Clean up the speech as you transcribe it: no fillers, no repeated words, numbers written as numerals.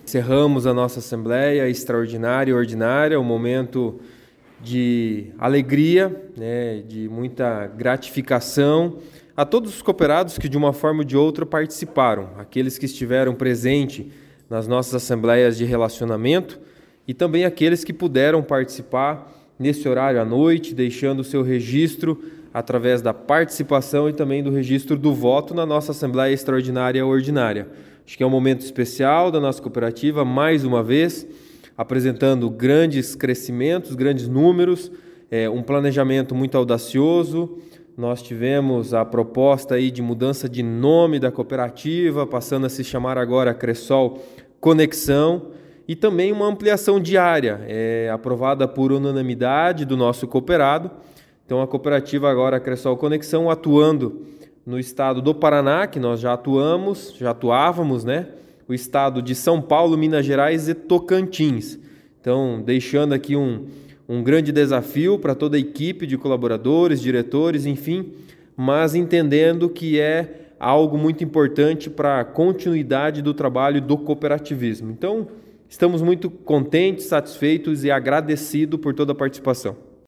Encerramos a nossa Assembleia Extraordinária e Ordinária, um momento de alegria, né, de muita gratificação a todos os cooperados que de uma forma ou de outra participaram, aqueles que estiveram presentes nas nossas assembleias de relacionamento e também aqueles que puderam participar nesse horário à noite, deixando o seu registro através da participação e também do registro do voto na nossa Assembleia Extraordinária e Ordinária. Acho que é um momento especial da nossa cooperativa, mais uma vez, apresentando grandes crescimentos, grandes números, um planejamento muito audacioso. Nós tivemos a proposta aí de mudança de nome da cooperativa, passando a se chamar agora Cressol Conexão, e também uma ampliação diária, aprovada por unanimidade do nosso cooperado. Então a cooperativa agora Cressol Conexão atuando no estado do Paraná, que nós já atuávamos, né? O estado de São Paulo, Minas Gerais e Tocantins. Então, deixando aqui um grande desafio para toda a equipe de colaboradores, diretores, enfim, mas entendendo que é algo muito importante para a continuidade do trabalho do cooperativismo. Então, estamos muito contentes, satisfeitos e agradecidos por toda a participação.